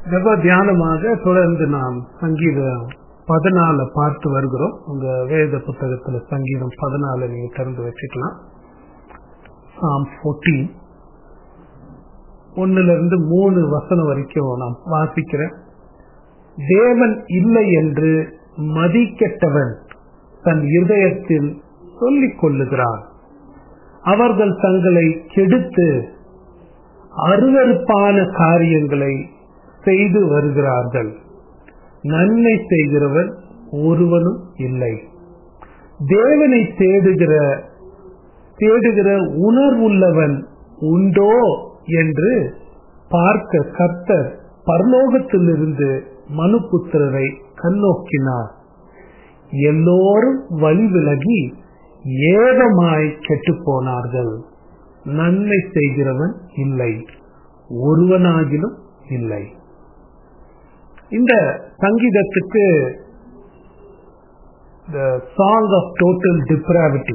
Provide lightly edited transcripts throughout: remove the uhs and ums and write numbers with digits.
ஜெப தியானமாக தொடர்ந்து நாம் சங்கீதம் 14 பார்த்து வருகிறோம். உங்க வேத புத்தகத்துல சங்கீதம் 14 நீங்க திறந்து வச்சுக்கலாம். Psalm 14 1-3 வசனம் வரைக்கும் நாம் வாசிக்கிறேன். தேவன் இல்லை என்று மதிக்கெட்டவன் தன் இருதயத்தில் சொல்லிக் கொள்ளுகிறான். அவர்கள் தங்களை கெடுத்து அருவருப்பான காரியங்களை செய்து வருகிறார்கள். நன்மை செய்கிறவன் ஒருவனும் இல்லை. தேவனை தேடுகிற உணர்வுள்ளவன் உண்டோ என்று பார்க்க கர்த்தர் பரலோகத்திலிருந்து மனுபுத்திரரை கண்ணோக்கினார். எல்லோரும் வழி விலகி ஏகமாய் கெட்டு போனார்கள். நன்மை செய்கிறவன் இல்லை, ஒருவனாகிலும் இல்லை. இந்த சங்கீதத்துக்கு the song of total depravity,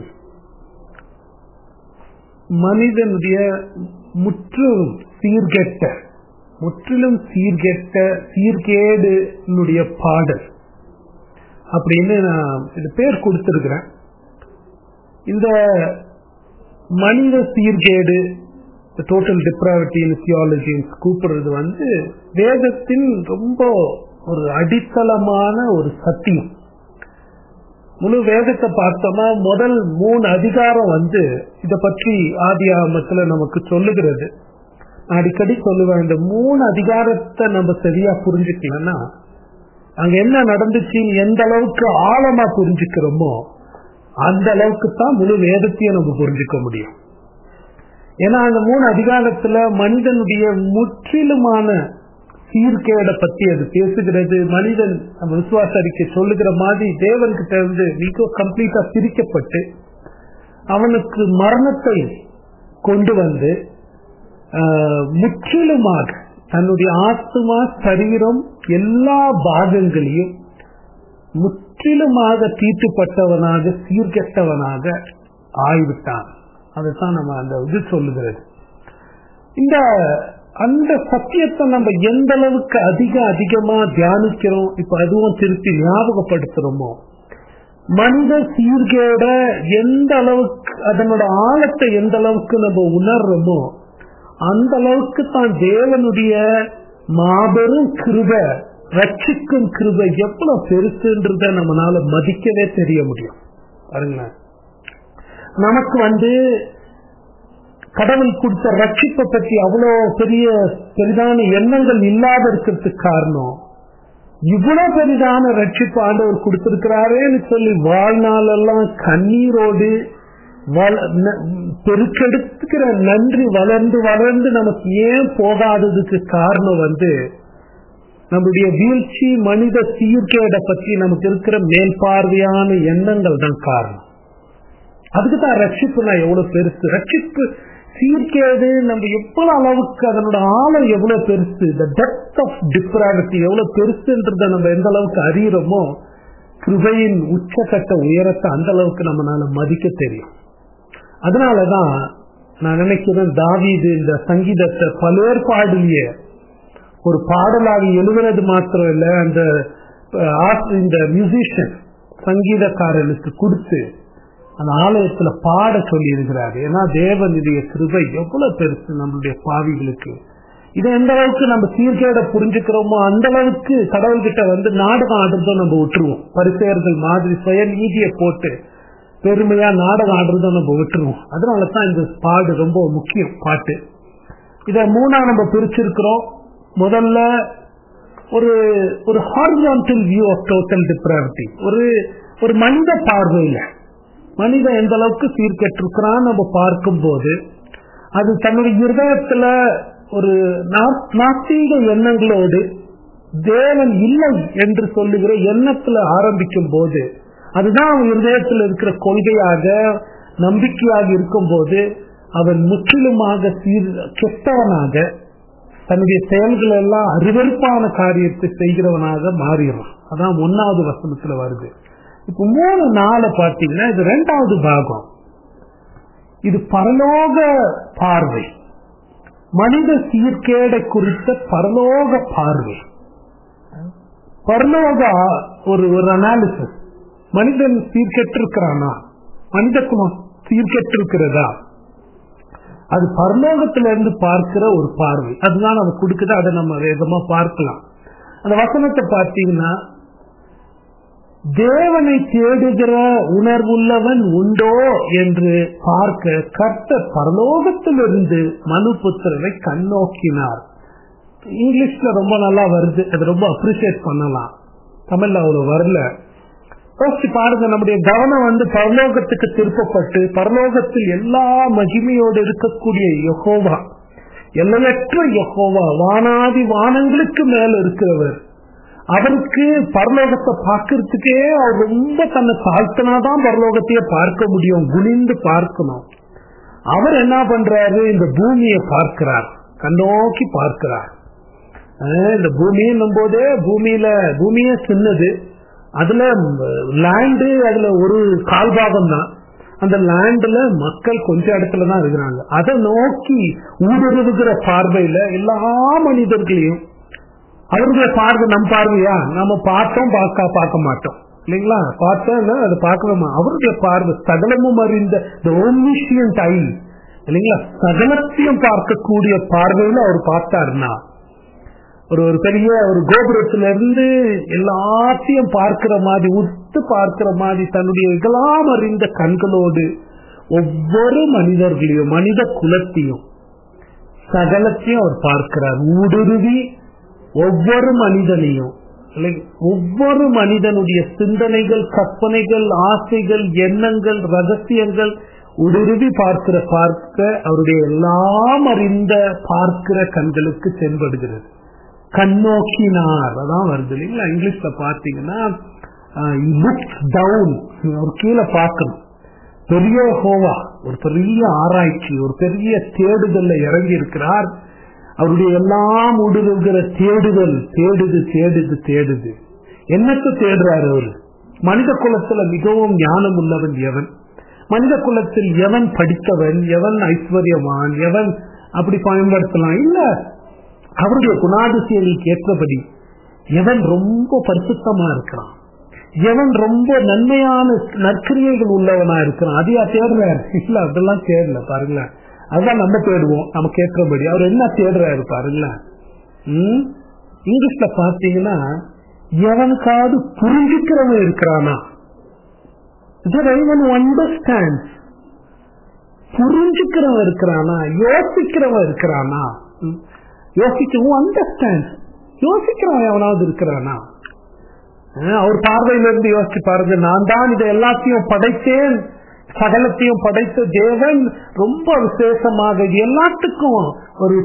மனிதனுடைய முற்றிலும் சீர்கேடு பாடல் அப்படின்னு நான் இது பேர் கொடுத்திருக்கிறேன். இந்த மனித சீர்கேடு, டோட்டல் டிப்ராவிட்டி தியாலஜி கூப்பிடுறது வேதத்தின் ரொம்ப ஒரு அடித்தளமான ஒரு சத்தியம். முழு வேதத்தை பார்த்தோம்னா முதல் 3 அதிகாரம் இத பற்றி ஆதியாகமத்துல நமக்கு சொல்லுகிறது. அடிக்கடி சொல்லுவேன், இந்த 3 அதிகாரத்தை நம்ம சரியா புரிஞ்சுக்கலன்னா அங்க என்ன நடந்துச்சு எந்த அளவுக்கு ஆழமா புரிஞ்சுக்கிறோமோ அந்த அளவுக்கு தான் முழு வேதத்தையும் நம்ம புரிஞ்சுக்க முடியும். ஏன்னா அந்த 3 அதிகாரத்துல மனிதனுடைய முற்றிலுமான சீர்கேட பத்தி அது பேசுகிறது. மனிதன் நம்ம விசுவாச அறிக்கை சொல்லுகிற மாதிரி தேவன்கிட்ட இருந்து மிக கம்ப்ளீட்டா பிரிக்கப்பட்டு அவனுக்கு மரணத்தை கொண்டு வந்து முற்றிலுமாக தன்னுடைய ஆத்மா சரீரம் எல்லா பாகங்களையும் முற்றிலுமாக தீட்டுப்பட்டவனாக சீர்கெட்டவனாக ஆய்விட்டான். அதைத்தான் நம்ம அந்த இது சொல்லுகிறது. அந்த சத்தியத்தை நம்ம எந்த அளவுக்கு அதிகமா தியானிக்கிறோம், இப்ப அதுவும் திருப்பி ஞாபகப்படுத்துறோமோ, மனித சீர்கேட எந்த அளவுக்கு அதனோட ஆழத்தை எந்த அளவுக்கு நம்ம உணர்றோமோ அந்த அளவுக்கு தான் தேவனுடைய மாபெரும் கிருபை, ரட்சிக்கும் கிருபை எவ்வளவு பெருசுன்றத நம்மளால மதிக்கவே தெரிய முடியும். பாருங்களேன், நமக்கு கடவுள் கொடுத்த ரட்சிப்பை பற்றி அவ்வளவு பெரிதான எண்ணங்கள் இல்லாத இருக்கிறதுக்கு காரணம், இவ்வளவு பெரிதான ரட்சிப்பு ஆண்டவர் கொடுத்திருக்கிறாரேன்னு சொல்லி வாழ்நாளெல்லாம் கண்ணீரோடு பெருக்கெடுத்துக்கிற நன்றி வளர்ந்து நமக்கு ஏன் போகாததுக்கு காரணம் நம்முடைய வீழ்ச்சி, மனித சீர்கேட பற்றி நமக்கு இருக்கிற மேல்பார்வையான எண்ணங்கள் தான் காரணம். அதுக்குதான் ரட்சிப்புனா எவ்வளவு பெருசு, ரட்சிப்பு சீர்கேடு நம்ம எவ்வளவு அளவுக்கு அதனோட ஆழம் எவ்வளவு பெருசு, the depth of depravity எவ்வளவு பெருசுன்றத நம்ம எந்த அளவுக்கு அறியறோமோ கிருபையின் உச்சகட்ட உயரத்தை அந்த அளவுக்கு நம்மளால மதிக்க தெரியும். அதனாலதான் நான் நினைக்கிறேன், தாவீது இந்த சங்கீதத்தை பலேற்பாடிலேயே ஒரு பாடலாக எழுதுறது மாத்திரம் இல்ல, இந்த மியூசிஷியன் சங்கீதக்காரனுக்கு கொடுத்து அந்த ஆலயத்துல பாட சொல்லி இருக்கிறாரு. ஏன்னா தேவனுடைய கிருபை எவ்வளவு பெருசு நம்மளுடைய பாவிகளுக்கு. இதை எந்த அளவுக்கு நம்ம சீர்கேட புரிஞ்சுக்கிறோமோ அந்த அளவுக்கு கடவுள்கிட்ட நாடகம் ஆடுறதும் நம்ம விட்டுருவோம். பரிசேயர்கள் மாதிரி சுய நீதியை போட்டு பெருமையா நாடகம் ஆடுறதும் நம்ம விட்டுருவோம். அதனாலதான் இந்த பாடு ரொம்ப முக்கியம். பாட்டு இத 3 நம்ம பிரிச்சிருக்கிறோம். முதல்ல ஒரு horizontal view of total depravity, ஒரு மனித பார்வையில மனிதன் எந்த அளவுக்கு சீர்கெட்டிருக்கிறான் நம்ம பார்க்கும் போது அது தன்னுடைய இருதயத்துல ஒரு நாஸ்தீக எண்ணங்களோடு தேவன் இல்லை என்று சொல்லுகிற எண்ணத்துல ஆரம்பிக்கும் போது, அதுதான் அவன் இருதயத்தில் இருக்கிற கொள்கையாக நம்பிக்கையாக இருக்கும் போது அவன் முற்றிலுமாக கெட்டவனாக தன்னுடைய செயல்கள் எல்லாம் அருவருப்பான காரியத்தை செய்கிறவனாக மாறிடுறான். அதான் 1வது வசனத்துல வருது. இப்ப 3-4 பார்த்தீங்கன்னா இது 2வது பாகம். இது பரலோக பார்வை. மனித சீர்கேடை குறித்த பரலோக பார்வை, பரலோக ஒரு அனாலிசிஸ். மனிதன் சீர்கெட்டிருக்கிறானா, மனித குலம் சீர்கெட்டிருக்கிறதா, அது பரலோகத்திலிருந்து பார்க்கிற ஒரு பார்வை. அதுதான் நம்ம கொடுக்குது. அதை நம்ம வேகமா பார்க்கலாம். அந்த வசனத்தை பார்த்தீங்கன்னா, தேவனை தேடுகிற உணர்வுள்ளவன் உண்டோ என்று பார்க்க கர்த்தர் பரலோகத்திலிருந்து மனுபுத்திரரை கண்ணோக்கினார். இங்கிலீஷ்ல ரொம்ப நல்லா வருது, அது ரொம்ப அப்ரிசியேட் பண்ணலாம். தமிழ்ல அவ்வளவு வரல. பாருங்க, நம்முடைய கவனம் பரலோகத்துக்கு திருப்பப்பட்டு, பரலோகத்தில் எல்லா மகிமையோடு இருக்கக்கூடிய யெகோவா, எல்லையற்ற யெகோவா, வானாதி வானங்களுக்கு மேல இருக்கிறவர், அவருக்கு பரலோகத்தை பார்க்கறதுக்கே அவர் ரொம்ப தன்னை தாழ்த்தினாதான் பரலோகத்தையே பார்க்க முடியும், குனிந்து பார்க்கணும். அவர் என்ன பண்றாரு, இந்த பூமியை பார்க்கிறார், கண்ணோக்கி பார்க்கிறார். இந்த பூமியும் போதே பூமியே சின்னது, அதுல லேண்டு அதுல ஒரு கால்பாகம் தான். அந்த லேண்ட்ல மக்கள் கொஞ்ச இடத்துலதான் இருக்கிறாங்க. அதை நோக்கி ஊடுருவுகிற பார்வையில எல்லா மனிதர்களையும், அவருடைய பார்வை நம் பார்வையா, நம்ம பார்த்தோம் பார்க்க மாட்டோம் இல்லைங்களா, பார்த்தோம் அதை பார்க்கணுமா, அவருடைய பார்வை சகலமும் அறிந்த இல்லைங்களா, சகலத்தையும் பார்க்கக்கூடிய பார்வையில அவர் பார்த்தாருன்னா, ஒரு பெரிய ஒரு கோபுரத்துல இருந்து எல்லாத்தையும் பார்க்கிற மாதிரி, உத்து பார்க்கிற மாதிரி, தன்னுடைய இகலாம் அறிந்த கண்களோடு ஒவ்வொரு மனிதர்களையும், மனித குலத்தையும், சகலத்தையும் அவர் பார்க்கிறார். ஊடுருவி ஒவ்வொரு மனிதனையும், ஒவ்வொரு மனிதனுடைய சிந்தனைகள், கற்பனைகள், ஆசைகள், எண்ணங்கள், ரகசியங்கள் ஊடுருவி பார்க்க அவருடைய எல்லாம் அறிந்த பார்க்கிற கண்களுக்கு தென்படுகிறது. கண்ணோக்கினார், அதான் வருது இல்லைங்களா. இங்கிலீஷ்ல பாத்தீங்கன்னா ஒரு கீழே பார்க்கணும். பெரிய ஹோவா ஒரு பெரிய ஆராய்ச்சி, ஒரு பெரிய தேடுதல்ல இறங்கி இருக்கிறார். அவருடைய எல்லாம் ஊடுருவுகிற தேடுதல், தேடுது. என்னத்தை தேடுறாரு அவரு? மனித குலத்துல மிகவும் ஞானம் உள்ளவன் எவன், மனித குலத்தில் எவன் படித்தவன், எவன் ஐஸ்வர்யவான், எவன் அப்படி பயன்படுத்தலாம் இல்ல, அவருடைய குணாதிசயங்களுக்கு ஏற்றபடி எவன் ரொம்ப பரிசுத்தமா இருக்கிறான், எவன் ரொம்ப நன்மையான நற்கிரியைகள் உள்ளவனா இருக்கிறான், அதையா தேடுறாரு? இல்ல, அதெல்லாம் தேடல. பாருங்களேன், அதுதான் நம்ம தேடுவோம் நமக்கு ஏற்றபடி. அவர் என்ன தேடுறாரு பாருங்களேன். இங்கிலீஷ்ல பாத்தீங்கன்னா, எவனுக்காவது புரிஞ்சுக்கிறவன் இருக்கிறானா, புரிஞ்சுக்கிறவன் இருக்கிறானா, யோசிக்கிறவன் இருக்கிறானா, யோசிக்கிறவன் எவனாவது இருக்கிறானா? அவர் பார்வையில இருந்து யோசிச்சு பாருங்க. நான் தான் இதை எல்லாத்தையும் படைத்தேன், சகலத்தையும் படைத்த தேவன் ரொம்ப விசேஷமாக எல்லாத்துக்கும் ஒரு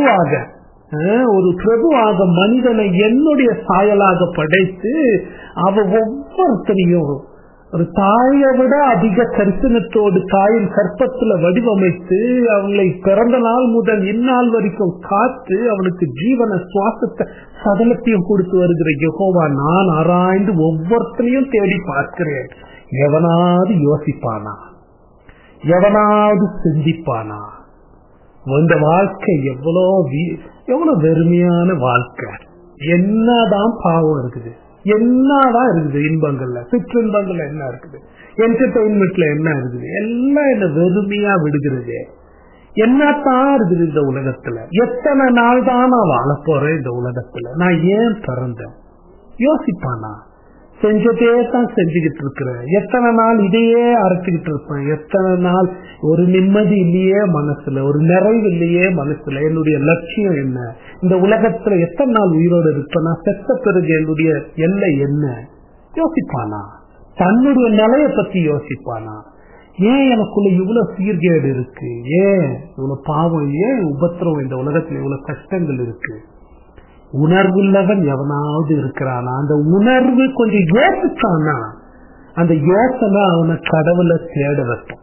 பிரபுவாக மனிதனை என்னுடைய சாயலாக படைத்து, அவ ஒவ்வொருத்தரையும் ஒரு தாயை விட அதிக கரிசனத்தோடு தாயின் கற்பத்துல வடிவமைத்து, அவங்களை பிறந்த நாள் முதல் இந்நாள் வரைக்கும் காத்து, அவனுக்கு ஜீவன சுவாசத்தை சகலத்தையும் கொடுத்து வருகிற யெகோவா, நான் ஆராய்ந்து ஒவ்வொருத்தரையும் தேடி பார்க்கிறேன். எவனாவது யோசிப்பானா, எவனாவது சிந்திப்பானா? இந்த வாழ்க்கை எவ்வளவு வெறுமையான வாழ்க்கை, என்னதான் பாவம் இருக்குது, என்னதான் இருக்குது, இன்பங்கள்ல சிற்றின்பங்கள்ல என்ன இருக்குது, என்டர்டெயின்மெண்ட்ல என்ன இருக்குது, எல்லாம் என்ன வெறுமையா விடுகிறது. என்னத்தான் இருக்குது இந்த உலகத்துல? எத்தனை நாள் தான் நான் வாழ போறேன் இந்த உலகத்துல? நான் ஏன் பிறந்தேன்? யோசிப்பானா? செஞ்சதே தான் செஞ்சுக்கிட்டு இருக்கிறேன், எத்தனை நாள் இதையே அரைச்சுக்கிட்டு இருப்பேன், எத்தனை நாள் ஒரு நிம்மதி இல்லையே மனசுல, ஒரு நிறைவு இல்லையே மனசுல, என்னுடைய லட்சியம் என்ன, இந்த உலகத்துல எத்தனை நாள் உயிரோடு இருப்பேன், செத்த பிறகு என்னுடைய எல்லை என்ன? யோசிப்பானா? தன்னுடைய நிலையை பத்தி யோசிப்பானா? ஏன் எனக்குள்ள இவ்வளவு சீர்கேடு இருக்கு, ஏன் இவ்வளவு பாவம், ஏன் உபத்திரம், இந்த உலகத்துல இவ்வளவு கஷ்டங்கள் இருக்கு? உணர்வுள்ளவன் எவனாவது இருக்கிறானா? அந்த உணர்வு கொஞ்சம் யோசிச்சானா, அந்த யோசனை அவனை கடவுளை தேட வைப்பான்.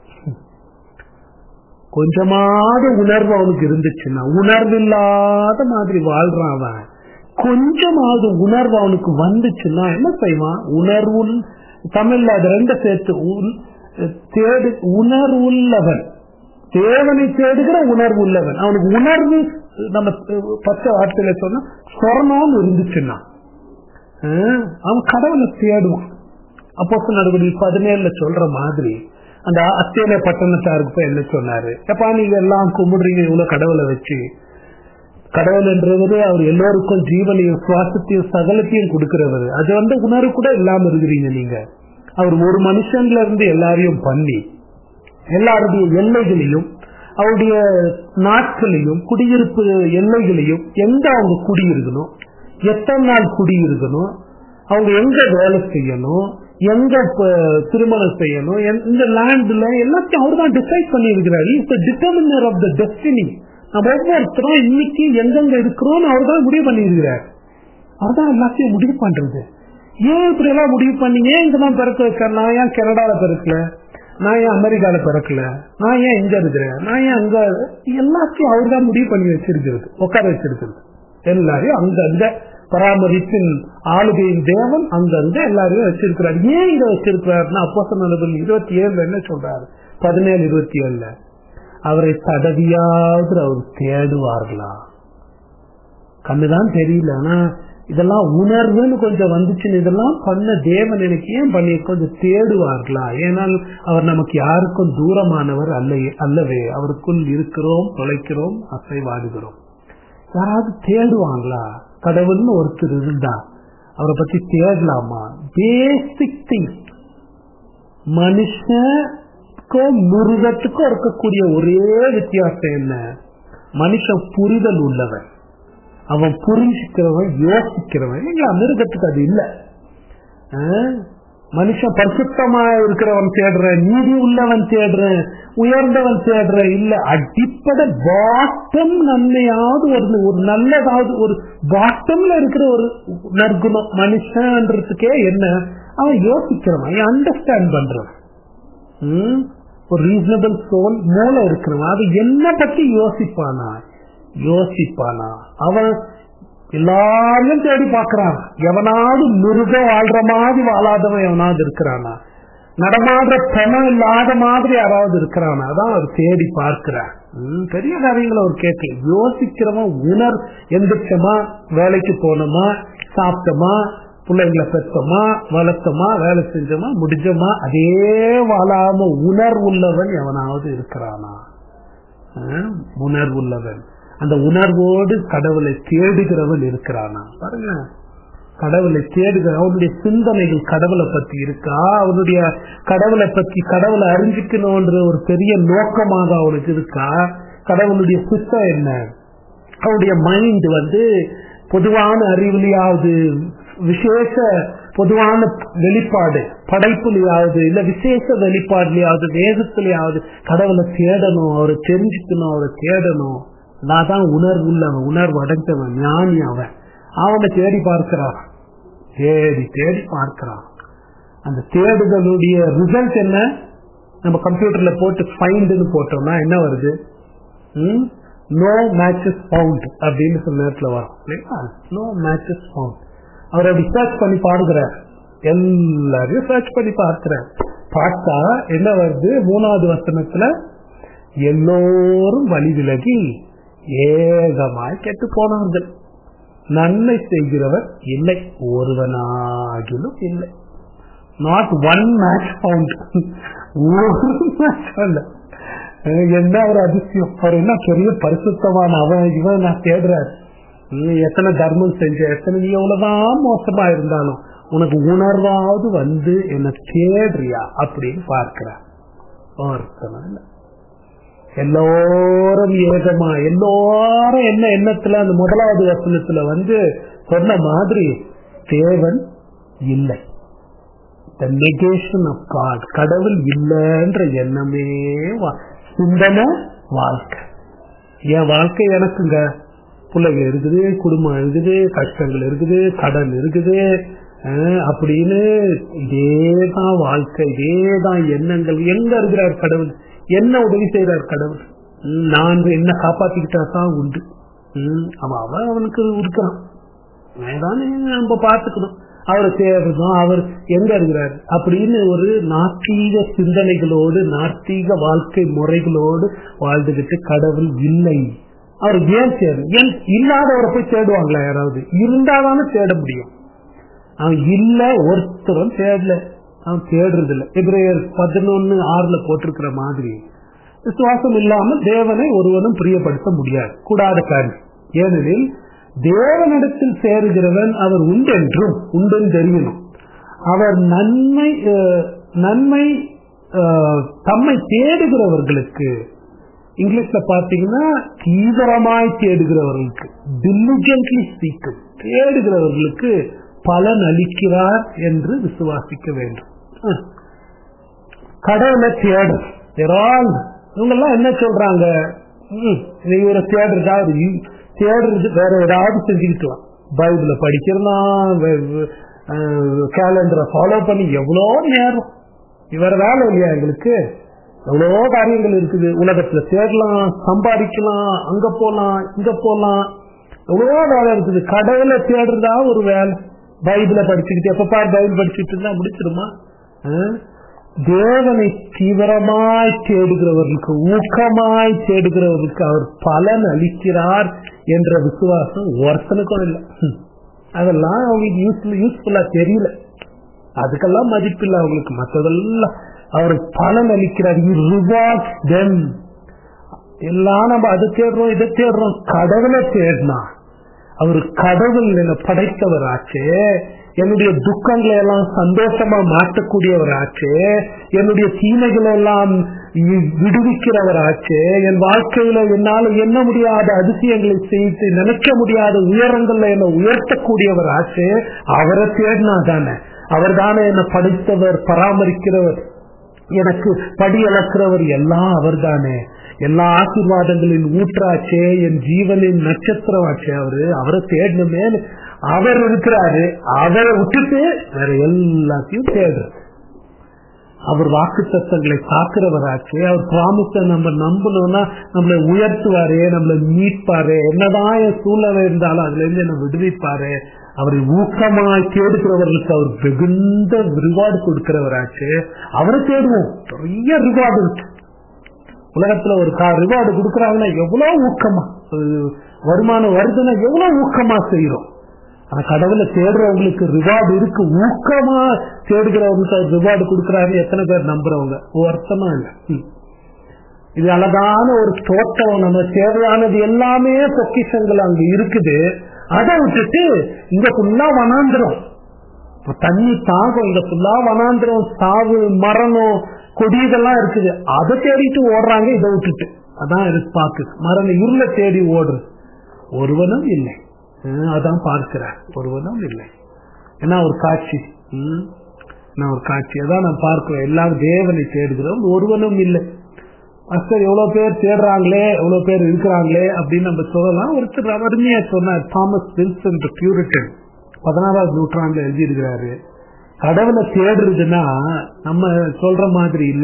கொஞ்சமாவது உணர்வு அவனுக்கு இருந்துச்சுன்னா, உணர்வு இல்லாத மாதிரி வாழ்றான் அவன். கொஞ்சமாவது உணர்வு அவனுக்கு வந்துச்சுன்னா என்ன செய்வான்? உணர்வு, தமிழ்ல அது ரெண்டு சேர்த்து உணர்வுள்ளவன், தேவனை தேடுகிற உணர்வு உள்ளவன். அவனுக்கு உணர்வு நம்ம பச்சை வார்த்தையில சொன்னா சொர்ணம்னு இருந்துச்சுன்னா அவன் கடவுளை தேடுவான். அப்போஸ்தலர் நடவடிக்கை 17 சொல்ற மாதிரி அந்த அத்தேனே பட்டணத்தாருக்கு போய் என்ன சொன்னாரு, எப்பா நீங்க எல்லாம் கும்பிடுறீங்க இவ்வளவு கடவுளை வச்சு, கடவுள் என்றவர் அவர் எல்லோருக்கும் ஜீவனையும் சுவாசத்தையும் சகலத்தையும் கொடுக்கிறவர், அது உணர்வு கூட இல்லாம இருக்கிறீங்க நீங்க. அவர் ஒரு மனுஷன்ல இருந்து எல்லாரையும் பண்ணி எல்லாருடைய எல்லைகளையும் அவருடைய நாட்களையும் குடியிருப்பு எல்லைகளையும் எங்க அவங்க குடியிருக்கணும், எத்தனை நாள் குடியிருக்கணும், அவங்க எங்க வேலை செய்யணும், எங்க திருமணம் செய்யணும், இந்த லேண்ட்ல எல்லாத்தையும் அவர் தான் டிசைட் பண்ணி இருக்கிறார். Is the determiner of the destiny. நம்ம ஒவ்வொருத்தரும் இன்னைக்கு எங்கெங்க இருக்கிறோம் அவர் தான் முடிவு பண்ணி இருக்கிறார். அவர் தான் எல்லாத்தையும் முடிவு பண்றது. ஏன் இப்படி எல்லாம் முடிவு பண்ணீங்க, இங்கதான் பிறக்க வைக்க, நான் ஏன் கனடால பிறக்கல, நான் ஏன் அமெரிக்கால பிறக்கல, நான் ஏன் இங்க இருக்கிறேன், நான் ஏன் அங்க, எல்லாத்தையும் அவர் தான் முடிவு பண்ணி வச்சிருக்கிறது, உட்கார வச்சிருக்கிறது. எல்லாரையும் அங்க பராமரிப்பின் ஆளுகையின் தேவன் அங்க எல்லாரையும் வச்சிருக்கிறார். ஏன் இதை வச்சிருக்கிறாருன்னா அப்போஸ்தலர் 27 என்ன சொல்றாரு, 17:27 அவரை தடவியாவது அவர் தேடுவார்களா. கண்ணுதான் தெரியல, ஆனா இதெல்லாம் உணர்வுன்னு கொஞ்சம் வந்துச்சுன்னு இதெல்லாம் பண்ண தேவன் எனக்கு ஏன் பண்ணி கொஞ்சம் தேடுவார்களா. ஏனால் அவர் நமக்கு யாருக்கும் தூரமானவர் அல்லவே, அவருக்குள் இருக்கிறோம், தொலைக்கிறோம், அசைவாடுகிறோம். யாராவது தேடுவாங்களா? கடவுள்னு ஒருத்தர் இருந்தா அவரை பத்தி தேடலாமா? பேசிக் திங்ஸ், மனுஷனுக்கும் மிருகத்துக்கும் இருக்கக்கூடிய ஒரே வித்தியாசம் என்ன, மனுஷன் புரிதல் உள்ளவன், அவன் புரிஞ்சுக்கிறவன், யோசிக்கிறவன். இல்லைங்களா? மிருகத்துக்கு அது இல்லை. மனுஷன் பரிசுத்தமா இருக்கிறவன் தேடுறேன், நீதி உள்ளவன் தேடுறேன், உயர்ந்தவன் தேடுறேன் இல்ல. அடிப்படை பாட்டம் நன்மையாவது ஒரு நல்லதாவது ஒரு பாட்டம்ல இருக்கிற ஒரு நற்குணம் மனுஷன்றதுக்கே என்ன, அவன் யோசிக்கிறவன், அண்டர்ஸ்டாண்ட் பண்றவன், ஒரு ரீசனபிள் சோல் மூளை இருக்கிறவன். அது என்ன பத்தி யோசிப்பானா அவன் எல்லாரையும் தேடி பார்க்கிறான். எவனாவது மிருகம் வாழ்ற மாதிரி வாழாதவன் எவனாவது இருக்கிறானா, நடமாடுற பணம் இல்லாத மாதிரி யாராவது இருக்கிறானா, அதான் அவர் தேடி பார்க்கிறான். பெரிய காரியங்களை அவர் கேட்கல, யோசிக்கிறவன் உணர். எந்திரிச்சமா, வேலைக்கு போனோமா, சாப்பிட்டோமா, பிள்ளைங்களை பெற்றோமா, வளர்த்தோமா, வேலை செஞ்சோமா, முடிஞ்சோமா, அதே வாழாம உணர்வுள்ளவன் எவனாவது இருக்கிறானா. உணர்வுள்ளவன், அந்த உணர்வோடு கடவுளை தேடுகிறவன் இருக்கிறானா. பாருங்க, கடவுளை தேடுகிற அவனுடைய சிந்தனைகள் கடவுளை பத்தி இருக்கா, அவனுடைய கடவுளை பத்தி கடவுளை அறிஞ்சிக்கணும்ன்ற ஒரு பெரிய நோக்கமாக அவனுக்கு இருக்கா, கடவுளுடைய சித்தம் என்ன, அவனுடைய மைண்ட் பொதுவான அறிவுலையாவது, விசேஷ பொதுவான வெளிப்பாடு படைப்புலையாவது, இல்ல விசேஷ வெளிப்பாடுலையாவது, வேதத்திலேயாவது கடவுளை தேடணும், அவரை தெரிஞ்சுக்கணும், அவரை தேடணும். நான் தான் உணர்வுள்ளவன், உணர்வு அடைஞ்சவன், ஞானி அவன். அவனை தேடி பார்க்கிறான், தேடி பார்க்கிறான். அந்த தேடுதலுடைய ரிசல்ட் என்ன? நம்ம கம்ப்யூட்டர்ல போட்டு ஃபைண்ட்னு போட்டோம்னா என்ன வருது? நோ மேட்சஸ் ஃபவுண்ட் அப்படின்னு சில நேரத்தில் வரும். No matches found. அவர் அப்படி சர்ச் பண்ணி பார்க்கிறார், எல்லாரையும் சர்ச் பண்ணி பார்க்கிறார். பார்த்தா என்ன வருது? 3வது வசனத்துல எல்லோரும் வழி விலகி ஏகமாய் கெட்டு போனார்கள், நன்மை செய்கிறவர் இல்லை, ஒருவனாகிலும் இல்லை. Not one match found. ஒரு மேட்ச் அல்ல. என்ன ஒரு அதிசயம்! அவர் என்ன பெரிய பரிசுத்தமான அவன் இவன் நான் தேடுறார். எத்தனை தர்மம் செஞ்ச, எத்தனை நீ எவ்வளவுதான் மோசமா இருந்தாலும் உனக்கு உணர்வாவது என்ன தேடுறியா அப்படின்னு பார்க்கிறார். எல்லோரும் ஏகமா, எல்லோரும் என்ன எண்ணத்துல அந்த 1வது வசனத்துல சொன்ன மாதிரி தேவன் இல்லை. The negation of God, கடவுள் இல்லைன்ற எண்ணமே சிந்தனை வாழ்க்கை. என் வாழ்க்கை எனக்குங்க பிள்ளைங்க இருக்குது, குடும்பம் இருக்குது, கஷ்டங்கள் இருக்குது, கடன் இருக்குது அப்படின்னு இதேதான் வாழ்க்கை, இதேதான் எண்ணங்கள். எங்க இருக்கிறார் கடவுள்? என்ன உதவி செய்யறார் கடவுள்? நான் என்ன காப்பாத்திக்கிட்டா தான் உண்டு. அவனுக்கு இருக்கிறான், நம்ம பார்த்துக்கணும், அவரை தேடணும். அவர் எங்க இருக்கிறார் அப்படின்னு ஒரு நாத்திக சிந்தனைகளோடு, நாத்திக வாழ்க்கை முறைகளோடு வாழ்ந்துகிட்டு கடவுள் இல்லை அவர் ஏன் தேடும்? இல்லாதவரை போய் தேடுவாங்களா யாராவது? இருந்தாதானே தேட முடியும். அவன் இல்ல, ஒருத்தரும் தேடல, அவன் தேடுறது இல்லை. எபிரேயர் 11:6 போட்டிருக்கிற மாதிரி விசுவாசம் இல்லாமல் தேவனை ஒருவனும் பிரியப்படுத்த முடியாது, கூடாத காரியம். ஏனெனில் தேவனிடத்தில் சேருகிறவன் அவர் உண்டென்றும் உண்டென்று தெரியணும். அவர் நன்மை தம்மை தேடுகிறவர்களுக்கு, இங்கிலீஷ்ல பாத்தீங்கன்னா தீவிரமாய் தேடுகிறவர்களுக்கு, diligently seeking, தேடுகிறவர்களுக்கு பலன் அளிக்கிறார் என்று விசுவாசிக்க வேண்டும். கடவுளை தேடு. இவங்கெல்லாம் என்ன சொல்றாங்க? இவரை தேடுறதா, தேடுறது வேற ஏதாவது செஞ்சுக்கிட்டலாம். பைபிள படிக்கலாம், கேலண்டரை ஃபாலோ பண்ணி எவ்வளோ நேரம். இவர வேலை இல்லையா எங்களுக்கு? எவ்வளோ காரியங்கள் இருக்குது உலகத்துல. தேடலாம், சம்பாதிக்கலாம், அங்க போலாம் இங்க போலாம், எவ்வளோ வேலை இருக்குது. கடவுளை தேடுறதா ஒரு வேலை. பைபிளை படிச்சுக்கிட்டு எப்ப பாரு பைபிள் படிச்சுட்டு இருந்தா முடிச்சிருமா? தேவனை தீவிரமாய் தேடுகிறவர்களுக்கு, ஊக்கமாய் தேடுகிறவர்களுக்கு அவர் பலன் அளிக்கிறார் என்ற விசுவாசம் ஒருத்தனுக்கும் இல்லை. அதெல்லாம் அவங்களுக்கு யூஸ்ஃபுல்லா தெரியல, அதுக்கெல்லாம் மதிப்பில்லை அவங்களுக்கு. மற்றதெல்லாம் அவர் பலன் அளிக்கிறார். எல்லாம் நம்ம அதை தேடுறோம் இதை தேடுறோம். கடவுளை தேடினா அவர் கடவுள் என்ன படைத்தவர் ஆச்சு, என்னுடைய துக்கங்களை எல்லாம் சந்தோஷமா மாற்றக்கூடியவர் ஆச்சு, என்னுடைய தீமைகளை எல்லாம் விடுவிக்கிறவர் ஆச்சு, என் வாழ்க்கையில என்னால எண்ண முடியாத அதிசயங்களை செய்து நினைக்க முடியாத உயரங்கள்ல என்ன உயர்த்தக்கூடியவர் ஆச்சு. அவரை தேடினா தானே, அவர் தானே என்ன படைத்தவர், பராமரிக்கிறவர், எனக்கு படி அளக்கிறவர், எல்லாம் அவர் தானே. எல்லா ஆசீர்வாதங்களின் ஊற்றாச்சே, என் ஜீவனின் நட்சத்திரம் ஆச்சே அவரை தேடணுமே. அவர் இருக்கிறாரு, அவரை விட்டுட்டு வேற எல்லாத்தையும் தேடுறது. அவர் வாக்கு தத்தங்களை காக்கிறவராச்சு. அவர் பிராமிஸ நம்ம நம்பணும்னா நம்மளை உயர்த்துவாரு, நம்மளை மீட்பாரு, என்னதான் என் சூழ்நிலை இருந்தாலும் அதுல இருந்து என்ன விடுவிப்பாரு. அவரை ஊக்கமாய் தேடுகிறவர்களுக்கு அவர் வெகுந்த ரிவார்டு கொடுக்கிறவராச்சு. அவரை தேடுவோம். நிறைய ரிவார்டு இருக்கு உலகத்துல. ஒரு ரிவார்டு கொடுக்கறாங்கன்னா எவ்வளவு ஊக்கமா, வருமானம் வருதுன்னா எவ்வளவு ஊக்கமா செய்யறோம். ஆனா கடவுளை தேடுறவங்களுக்கு ரிவார்டு இருக்கு. ஊக்கமா தேடுகிறவங்களுக்கு அவர் ரிவார்டு கொடுக்கறாரு. எத்தனை பேர் நம்புறவங்க? அர்த்தமா இல்ல. இது அழகான ஒரு தோட்டம். நம்ம தேவையானது எல்லாமே பொக்கிஷங்கள் அங்க இருக்குது. அதை விட்டுட்டு இங்க ஃபுல்லா வனாந்திரம், தண்ணி தாகம், இங்க ஃபுல்லா வனாந்திரம், சாவு, மரணம், கொடி இதெல்லாம் இருக்குது. அதை தேடிட்டு ஓடுறாங்க. இதை விட்டுட்டு அதான் எதிர்பார்க்கு மரண இருள தேடி ஓடுறது. ஒருவனும் இல்லை, அதான் பார்க்கிறார். ஒருவனும் இல்லை. என்ன ஒரு காட்சி, ஒரு காட்சி அதான் நான் பார்க்கிறேன். எல்லாம் தேவனை தேடுகிறோம், ஒருவனும் இல்லை. அஸ்தர் எவ்வளவு பேர் தேடுறாங்களே, எவ்வளவு பேர் இருக்கிறாங்களே அப்படின்னு நம்ம சொல்லலாம். ஒருத்தர் அருமையா சொன்னார், தாமஸ் வில்சன் பியூரிட்டன், 16ஆம் நூற்றாண்டுல எழுதியிருக்கிறாரு. கடவுளை தேடுறதுன்னா நம்ம சொல்ற மாதிரி இல்ல,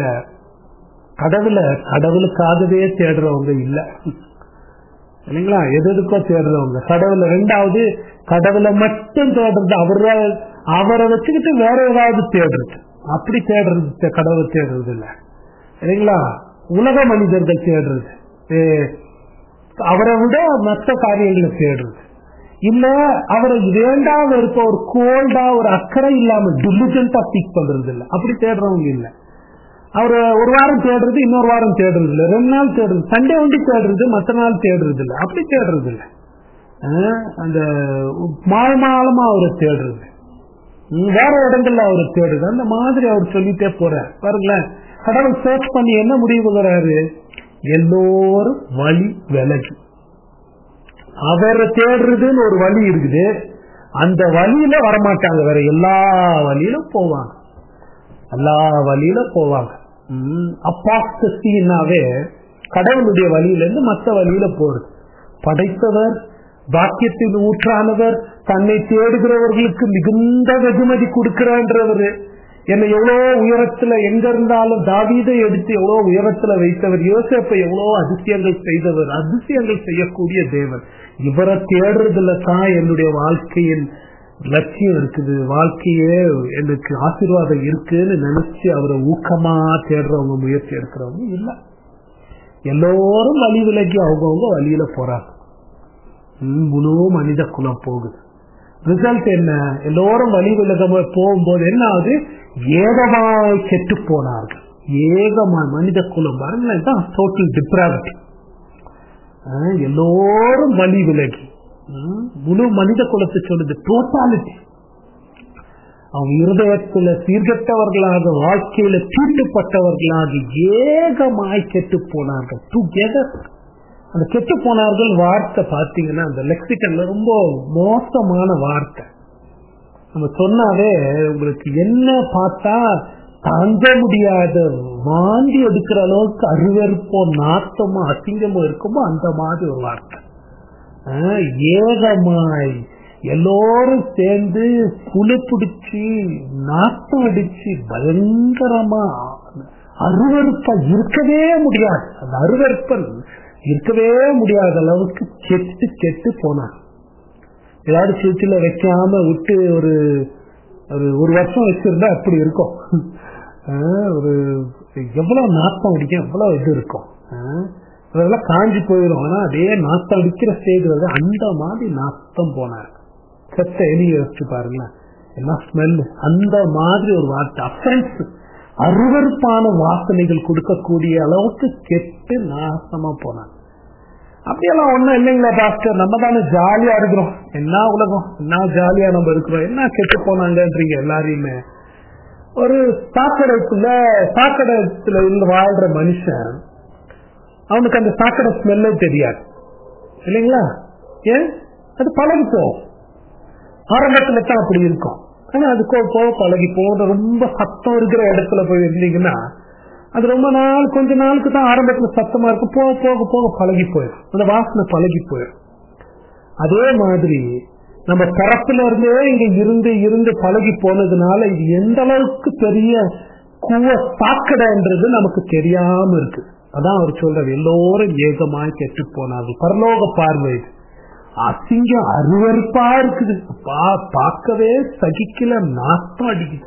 கடவுளுக்காகவே தேடுறவங்க இல்ல இல்லைங்களா, எதுக்கோ தேடுறவங்க கடவுளை. ரெண்டாவது கடவுளை மட்டும் தேடுறது, அவரை வச்சுக்கிட்டு வேற ஏதாவது தேடுறது, அப்படி தேடுறது கடவுளை தேடுறது இல்ல இல்லைங்களா. உலக மனிதர்கள் தேடுறது, அவரை விட மற்ற காரியங்களை தேடுறது இல்ல. அவரை வேண்டாம இருக்க ஒரு கோல்டா ஒரு அக்கறை இல்லாம டிலிஜென்டா சீக் பண்றது இல்ல, அப்படி தேடுறவங்க இல்ல. அவரு ஒரு வாரம் தேடுறது, இன்னொரு வாரம் தேடுறது இல்ல, 2 நாள் தேடுறது, சண்டே ஒண்டி தேடுறது, மற்ற நாள் தேடுறது இல்ல, அப்படி தேடுறது இல்ல. அந்த மாயமாலமா அவரை தேடுறது, வேற இடங்கள்ல அவரை தேடுறது, அந்த மாதிரி அவர் சொல்லிட்டே போறார். பாருங்களேன், கடவுள் சர்ச் பண்ணி என்ன முடிவு வர்றாரு? எல்லோரும் வழி விலகி அவரை தேடுறதுன்னு ஒரு வழி இருக்குது, அந்த வழியில வரமாட்டாங்க, வேற எல்லா வழியிலும் போவாங்க, எல்லா வழியில போவாங்க. அப்பாஸ்டசினாவே கடவுளுடைய வழியில இருந்து மற்ற வழியில போறது. படைத்தவர், பாக்கியத்தின் ஊற்றானவர், தன்னை தேடுகிறவர்களுக்கு மிகுந்த வெகுமதி கொடுக்கிறன்றவர், என்னை எவ்வளவு உயரத்துல எங்க இருந்தாலும் தாவீதை எடுத்து எவ்வளவு உயரத்துல வைத்தவர், யோசேப்பை எவ்வளவு அதிசயங்கள் செய்தவர், அதிசயங்கள் செய்யக்கூடிய தேவன். இவரை தேடுறதுல தான் என்னுடைய வாழ்க்கையின் லட்சியம் இருக்குது, வாழ்க்கையே எனக்கு ஆசீர்வாதம் இருக்குன்னு நினைச்சு அவரை ஊக்கமா தேடுறவங்க, முயற்சி எடுக்கிறவங்க இல்ல. எல்லோரும் வழி விலகி அவங்கவுங்க வழியில போறாங்க. முழு மனித குலம் போகுது. ரிசல்ட் என்ன? எல்லோரும் வழி விலக போகும்போது என்ன ஆகுது? ஏகமாய் கெட்டு போனார்கள். ஏகமாய் மனித குலம் பாருங்களேன், டோட்டல் டிப்ராவிட்டி. எல்லோரும் வழி விலகி முழு மனித குலத்தை சொல்லுது டோட்டாலிட்டி. அவங்க இருதயத்துல சீர்கெட்டவர்களாக, வாழ்க்கையில தீட்டுப்பட்டவர்களாக ஏகமாய் கெட்டு போனார்கள். டுகெதர். அந்த கெட்டு போனார்கள் வார்த்தை பாத்தீங்கன்னா அந்த லெக்சிகன்ல ரொம்ப மோசமான வார்த்தை. நம்ம சொன்னாவே உங்களுக்கு என்ன பார்த்தா தாங்க முடியாத வாந்தி எடுக்கிற அளவுக்கு அருவருப்போ நாட்டமோ அசிங்கமோ இருக்குமோ அந்த மாதிரி ஒரு வார்த்தை. ஏகமாய் எல்லோரும் சேர்ந்து புழு பிடிச்சி நாட்டம் அடிச்சு பயங்கரமா அருவருப்பா இருக்கவே முடியாது. அந்த அருவருப்பன் இருக்கவே முடியாத அளவுக்கு கெட்டு கெட்டு போனான். ஏதாவது சுற்றில வைக்காம விட்டு ஒரு வருஷம் வச்சிருந்தா அப்படி இருக்கும். ஒரு எவ்வளவு நாட்டம் அடிக்கும், எவ்வளவு இது இருக்கும். அதெல்லாம் காஞ்சி போயிடும். ஆனா அதே நாட்டம் அடிக்கிற ஸ்டேஜ் வந்து அந்த மாதிரி நாட்டம் போனார். செத்த எலி வச்சு பாருங்களேன், எல்லாம் ஸ்மெல். அந்த மாதிரி ஒரு வார்த்தை அஃபென்ஸ், அருவருப்பான வாசனைகள் கொடுக்கக்கூடிய அளவுக்கு கெட்டு நாசமா போனாங்க. அப்படியெல்லாம் ஒண்ணும் இல்லைங்களா பாஸ்டர், நம்ம தானே ஜாலியா இருக்கிறோம், என்ன உலகம், என்ன ஜாலியா நம்ம இருக்கிறோம், என்ன கெட்டு போனாங்கன்றீங்க எல்லாரையுமே. ஒரு சாக்கடைத்துல இருந்து வாழ்ற மனுஷன், அவனுக்கு அந்த சாக்கடை ஸ்மெல்லே தெரியாது இல்லைங்களா? ஏன்? அது பழகி போகும். ஆரம்பத்துல தான் அப்படி இருக்கும். ஆனா அது போக பழகி போகும். ரொம்ப சத்தம் இருக்கிற இடத்துல போய் இருந்தீங்கன்னா அது ரொம்ப நாள், கொஞ்ச நாளுக்கு தான் ஆரம்பத்துல சத்தமா இருக்கும். போக போக போக பழகி போயிடும், அந்த வாசனை பழகி போயிடும். அதே மாதிரி நம்ம பிறப்புல இருந்தே இங்க இருந்து இருந்து பழகி போனதுனால இது எந்த அளவுக்கு பெரிய சாக்கடைன்றது நமக்கு தெரியாம இருக்கு. அதான் அவர் சொல்றாரு, எல்லோரும் ஏகமாய் கெட்டு போனார்கள். பரலோக பார்வை அசிங்கம் அருவருப்பா இருக்குது, பார்க்கவே சகிக்கல, நாட்டம் அடிக்குது.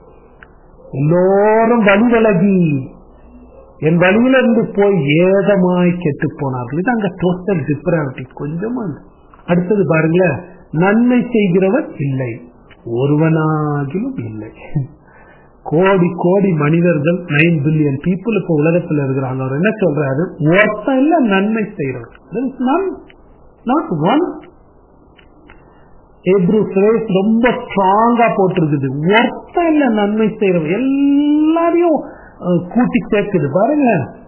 எல்லோரும் வழி விலகி என் வழியில இருந்து போய் ஏகமாய் கெட்டு போனார்கள். இது அங்க டோட்டல் டிப்ராவிட்டி. கொஞ்சமா அடுத்தது பாருங்க, நன்மை செய்கிறவர் இல்லை, ஒருவனாகிலும் இல்லை. கோடி கோடி மனிதர்கள், 9 பில்லியன் பீப்புள் இப்ப உலகத்துல இருக்கிறாங்க. அவர் என்ன சொல்றாரு? ஒருத்தன் இல்ல நன்மை செய்யறவர், நாட் ஒன். ரொம்ப ஸ்ட்ராங்கா போட்டிருக்குது, ஒருத்தன் இல்ல நன்மை செய்யறவர், எல்லாரையும் கூட்டி சேர்க்குது. பாருங்க,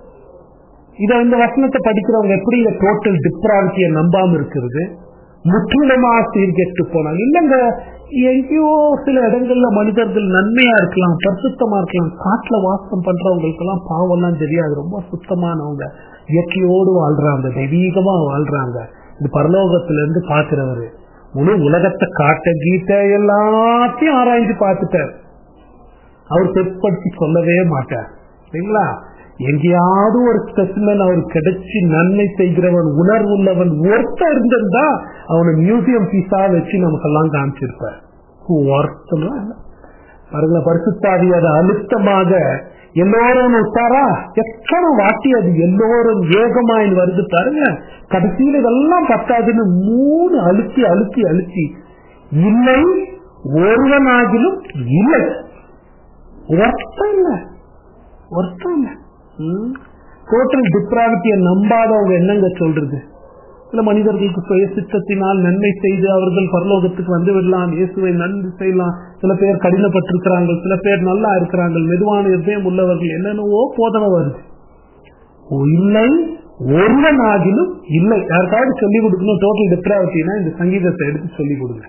இத இந்த வசனத்தை படிக்கிறவங்க எப்படி இந்த டோட்டல் டிப்ராவிட்டியை நம்பாம இருக்கிறது, முற்றிலுமா சீர்கெட்டு போனாங்க. இல்லங்க, எங்கேயோ சில இடங்கள்ல மனிதர்கள் நன்மையா இருக்கலாம், பரிசுத்தமா இருக்கலாம். காட்டுல வாசம் பண்றவங்களுக்கு எல்லாம் பாவம் எல்லாம் தெரியாது, ரொம்ப சுத்தமானவங்க, இயற்கையோடு வாழ்றாங்க, தெய்வீகமா வாழ்றாங்க. இது பரலோகத்துல இருந்து பாக்குறவரு முழு உலகத்தை காட்ட கீட்ட எல்லாத்தையும் ஆராய்ந்து பார்த்துட்டார். அவர் செட்படுத்தி சொல்லவே மாட்டார் சரிங்களா? எங்கேயாவது ஒரு ஸ்பெசிமன் அவர் கிடைச்சி நன்மை செய்கிறவன், உணர்வுள்ளவன் ஒருத்தர் இருந்திருந்தா அவனை மியூசியம் பீஸா வச்சு நமக்கெல்லாம் காமிச்சிருப்பார். ஒருத்தனும் பாருங்க, பரிசுத்தாவி அதை அழுத்தமாக எல்லோரும் விட்டாரா, எத்தனை வாட்டி அது எல்லோரும் ஏகமாயின் வருது பாருங்க. கடைசியில் இதெல்லாம் பத்தாதுன்னு 3 அழுத்தி அழுத்தி அழுத்தி இல்லை, ஒருவனாகிலும் இல்லை, ஒருத்தம் இல்லை, ஒருத்தம் இல்லை. டோட்டல் டிப்ராவிட்டியை நம்பாதவங்க என்னங்க சொல்றது? சில மனிதர்களுக்கு சுய சித்தத்தினால் நன்மை செய்து அவர்கள் பரலோகத்துக்கு வந்து விடலாம், இயேசுவை நன்மை செய்யலாம். சில பேர் கடினப்பட்டிருக்கிறாங்க, சில பேர் நல்லா இருக்கிறாங்க, மெதுவான இதயம் உள்ளவர்கள், என்னென்னவோ போதனை வருது. இல்லை, ஒருவனாகிலும் இல்லை. யாருக்காவது சொல்லிக் கொடுக்கணும் டோட்டல் டிப்ராவிட்டினா இந்த சங்கீதத்தை எடுத்து சொல்லிக் கொடுங்க.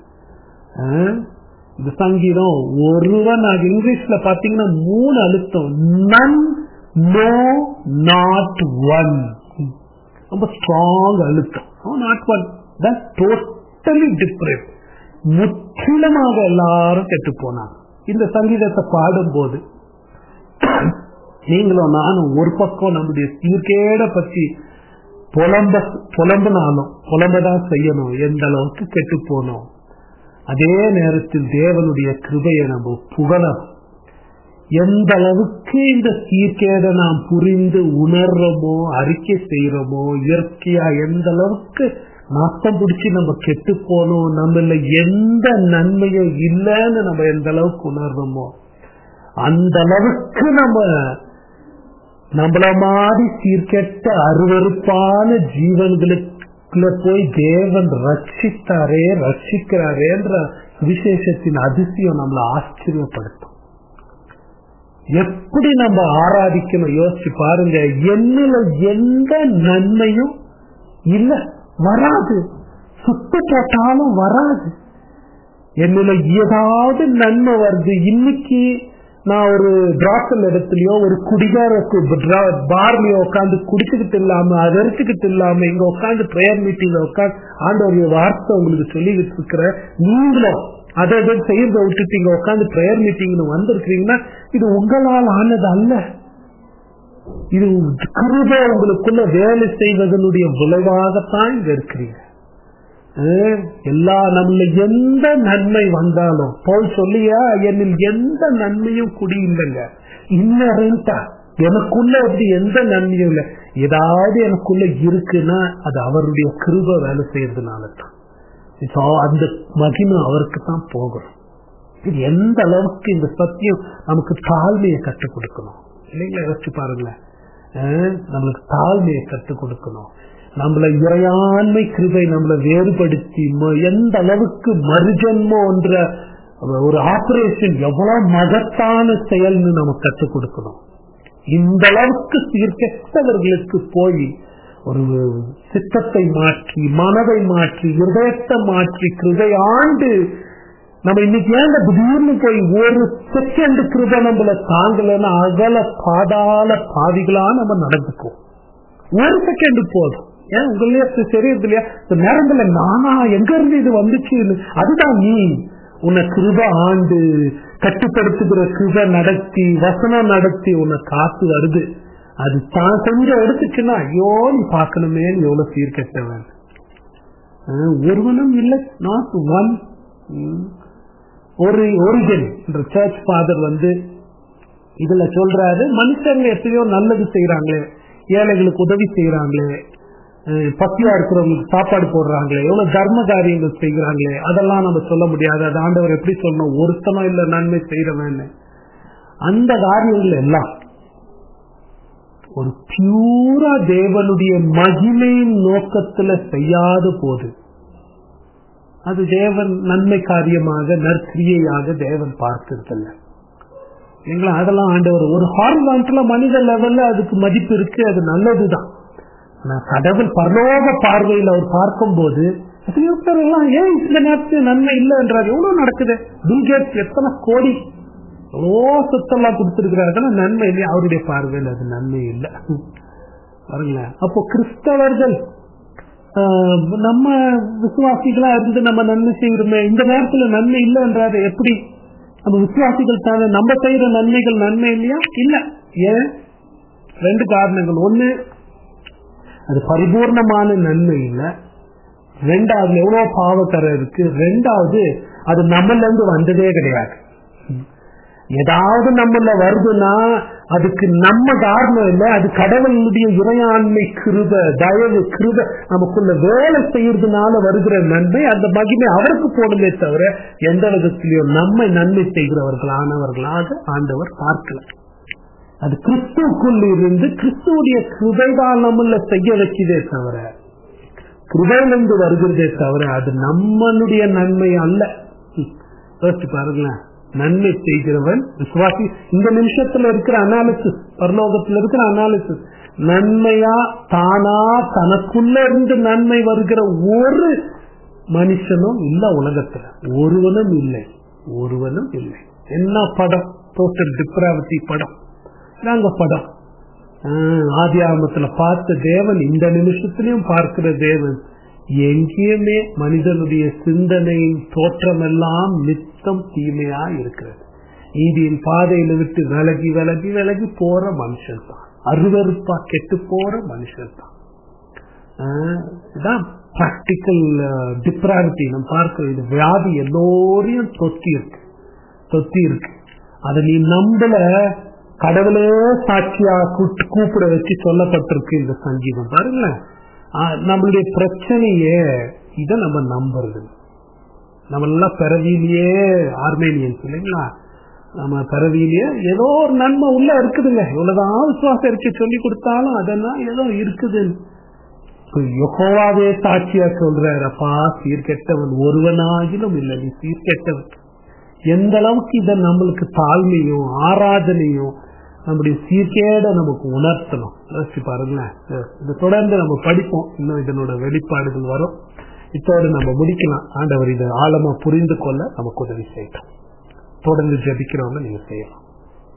இந்த சங்கீதம் ஒருவனாகி, இங்கிலீஷ்ல பாத்தீங்கன்னா 3 அழுத்தம், நன், நோ, நாட் ஒன். ரொம்ப ஸ்ட்ராங் அழுத்தம், நாட் ஒன். Totally different. முற்றிலுமாக எல்லாரும் கெட்டு போனாங்க. இந்த சங்கீதத்தை பாடும் போது நீங்களும் நானும் ஒரு பக்கம் நம்முடைய சீர்கேட பற்றி புலம்புனாலும் புலம்பதான் செய்யணும், எந்த அளவுக்கு கெட்டு போனோம். அதே நேரத்தில் தேவனுடைய கிருபையை நம்ம புகழணும். எந்த அளவுக்கு இந்த சீர்கேட நாம் புரிந்து உணர்றோமோ, அறிக்கை செய்யறோமோ, இயற்கையா எந்த அளவுக்கு நாட்டம் பிடிச்சி நம்ம கெட்டு போனோம், நம்மள எந்த நன்மையும் இல்லைன்னு நம்ம எந்த அளவுக்கு உணர்றோமோ அந்த அளவுக்கு நம்மள மாதிரி சீர்கெட்ட அருவருப்பான ஜீவன்களுக்குள்ள போய் தேவன் ரட்சிக்கிறாரேன்ற விசேஷத்தின் அதிசயம் நம்மளை ஆச்சரியப்படுத்தும். எப்படி நம்ம ஆராதிக்கணும் யோசிச்சு பாருங்க. என்னில எந்த நன்மையும் இல்ல, வராது, சுத்த போட்டாலும் வராது. என்னில ஏதாவது நன்மை வருது. இன்னைக்கு நான் ஒரு டிராசல் இடத்துலயோ ஒரு குடிகார பார்லயோ உட்காந்து குடிச்சுக்கிட்டு இல்லாம அதை எடுத்துக்கிட்டு இல்லாம இங்க உட்காந்து பிரேயர் மீட்டிங்ல உட்காந்து ஆண்டவருடைய வார்த்தை உங்களுக்கு சொல்லிக்கிட்டு இருக்கிற நீங்களும் அதை செய்யறத விட்டுட்டு இங்க உட்காந்து பிரேயர் மீட்டிங்னு வந்திருக்கிறீங்கன்னா இது உங்களால் ஆனது அல்ல. இது கிருபை உங்களுக்குள்ள வேலை செய்வதனுடைய விளைவாகத்தான் இங்க இருக்கிறீங்க. எல்லா நம்மள எந்த நன்மை வந்தாலும் போல் சொல்லியா என்னில் எந்த நன்மையும் குடியில்லைங்க. இன்னரண்டா எனக்குள்ள அப்படி எந்த நன்மையும் இல்லை. ஏதாவது எனக்குள்ள இருக்குன்னா அது அவருடைய கிருபை வேலை செய்யறதுனால தான். அந்த மகிமை அவருக்கு தான் போகணும். இது எந்த அளவுக்கு இந்த சத்தியம் நமக்கு தாழ்மையை கற்றுக் கொடுக்கணும் இல்லைங்களா? யோசிச்சு பாருங்களேன். நம்மளுக்கு தாழ்மையை கற்றுக் கொடுக்கணும். நம்மள இறையாண்மை கிருபை நம்மளை வேறுபடுத்தி எந்த அளவுக்கு மறுஜன்மம் என்ற ஒரு ஆபரேஷன் எவ்வளவு மகத்தான செயல்னு நமக்கு கற்றுக் கொடுக்கணும். இந்த அளவுக்கு சீர்கெட்டவர்களுக்கு போய் ஒரு சித்தத்தை மாற்றி, மனதை மாற்றி, இதயத்தை மாற்றி கிருபை ஆண்டு நம்ம இன்னைக்கு ஏன் திடீர்னு போய் ஒரு செகண்ட் கிருபை நம்மள தாங்கலன்னா அகல பாதாள பாவிகளா நம்ம நடந்துக்குவோம். ஒரு செகண்ட் போதும். ஏன் உங்களே தெரியறது இல்லையா? நேரத்துல நானா எங்க இருந்து இது வந்துச்சுன்னு. அதுதான் நீ உன்னை கிருபை ஆண்டு கட்டுப்படுத்துகிற கிருபை நடத்தி வசனம் நடத்தி உன்னை காத்து வருது. அது தான் கொஞ்சம் எடுத்துச்சுன்னா ஐயோ நீ பார்க்கணுமே எவ்வளவு சீர்கெட்டவன். ஒருவனும் இல்லை, நாட் ஒன். ஒரிஜின் என்ற சர்ச் ஃபாதர் இதுல சொல்றாரு, மனுஷங்க எப்பயோ நல்லது செய்யறாங்களே, ஏழைகளுக்கு உதவி செய்யறாங்களே, பசியா இருக்கிறவங்களுக்கு சாப்பாடு போடுறாங்களே, எவ்வளவு தர்ம காரியங்கள் செய்யறாங்களே, அதெல்லாம் நம்ம சொல்ல முடியாது. அது ஆண்டவர் எப்படி சொல்லணும், ஒருத்தனும் இல்ல நன்மை செய்யறவன். அந்த காரியங்கள் எல்லாம் ஒரு பியூரா தேவனுடைய மகிமையின் நோக்கத்துல செய்யாத போது அது தேவன் நன்மை காரியமாக நற்கிரியையாக தேவன் பார்க்கிறதில்ல இல்லைங்களா? அதெல்லாம் ஆண்டவர் ஒரு ஹார்மோன்ல மனித லெவல்ல அதுக்கு மதிப்பு இருக்கு, அது நல்லதுதான். கடவுள் பரலோக பார்வையில் அவர் பார்க்கும் போது எல்லாம் ஏன் இந்த நேரத்தில் நன்மை இல்லை என்றார். எவ்வளவு நடக்குது. பில் கேட்ஸ் எத்தனை கோடி எவ்வளோ சொத்தெல்லாம் கொடுத்திருக்கிறார்கள், நன்மை இல்லையா? அவருடைய பார்வையில் அது நன்மை இல்லை பாருங்களேன். அப்போ கிறிஸ்தவர்கள் நம்ம விசுவாசிகளா இருந்து நம்ம நன்மை செய்யறோமே, இந்த நேரத்துல நன்மை இல்லை என்றாரு. எப்படி நம்ம விசுவாசிகள் தானே, நம்ம செய்யற நன்மைகள் நன்மை இல்லையா? இல்ல. ஏன்? ரெண்டு காரணங்கள். ஒண்ணு, அது பரிபூர்ணமான நன்மை இல்லை. ரெண்டாவது, எவ்வளவு பாவக்கரை இருக்கு. ரெண்டாவது, அது நம்மள இருந்து வந்ததே கிடையாது. ஏதாவது நம்மள வருதுன்னா அதுக்கு நம்ம காரணம் இல்லை, அது கடவுளுடைய இறையாண்மை கிருபை, தயவு கிருபை நமக்குள்ள வேலை செய்யறதுனால வருகிற நன்மை. அந்த மகிமை அவருக்கு போடுமே தவிர எந்த விதத்திலையும் நம்ம நன்மை செய்கிறவர்களானவர்களாக ஆண்டவர் பார்க்கல. அது கிறிஸ்துக்குள் இருந்து கிறிஸ்துடைய கிருபைதான் நம்மள செய்ய வச்சதே தவிர, கிருபையிலிருந்து வருகிறதே தவிர அது நம்மளுடைய நன்மை அல்ல. யோசிச்சு பாருங்களேன். நன்மை செய்கிறவன் விசுவாசி. இந்த நிமிஷத்துல இருக்கிற அனாலிசிஸ், பரலோகத்துல இருக்கிற அனாலிசிஸ், நன்மையா தானா தனக்குள்ள இருந்து நன்மை வருகிற ஒரு மனுஷனும் இல்ல உலகத்துல. ஒருவனும் இல்லை, ஒருவனும் இல்லை. என்ன படம்? டோட்டல் டிப்ராவிட்டி படம். நாங்க படம் ஆதி ஆரம்பத்துல பார்த்த தேவன் இந்த நிமிஷத்திலையும் பார்க்கிற தேவன். எங்கேயுமே மனிதனுடைய சிந்தனையின் தோற்றம் எல்லாம் நித்தம் தீமையா இருக்கிறது. நீதியின் பாதையில விட்டு விலகி விலகி விலகி போற மனுஷன் தான், அருவருப்பா கெட்டு போற மனுஷன் தான். பிராக்டிக்கல் டிப்ராவிட்டி நம்ம பார்க்கிறோம். இது வியாதி எல்லோரையும் தொத்தி இருக்கு. அதை நீ நம்பல, கடவுளே சாட்சியா கூப்பிட வச்சு சொல்லப்பட்டிருக்கு இந்த சங்கீதம். பாருங்க, நம்மளுடைய பிரச்சனையே இதை நம்ம நம்புறது. நம்ம எல்லாம் பிறவியிலேயே ஆர்மேனியன்ஸ் இல்லைங்களா, நம்ம பிறவியிலேயே ஏதோ ஒரு நன்மை உள்ள இருக்குதுங்க. எவ்வளவுதான் விசுவாசம் இருக்கு சொல்லி கொடுத்தாலும் அதெல்லாம் ஏதோ இருக்குது. யெகோவாவே சாட்சியா சொல்றாரப்பா, சீர்கெட்டவன் ஒருவனாகிலும் இல்லை, நீ சீர்கெட்டவன். எந்த அளவுக்கு இதை நம்மளுக்கு தாழ்மையும் ஆராதனையும் நம்முடைய சீர்கேட நமக்கு உணர்த்தணும். யோசிச்சு பாருங்களேன். இதை தொடர்ந்து நம்ம படிப்போம், இன்னும் இதனோட வெளிப்பாடுகள் வரும். இதோடு நம்ம முடிக்கலாம். ஆண்டவர் இதை ஆழமா புரிந்து கொள்ள நமக்கு உதவி செய்யட்டும். தொடர்ந்து ஜெபிக்கிறவங்க நீங்க செய்யலாம்.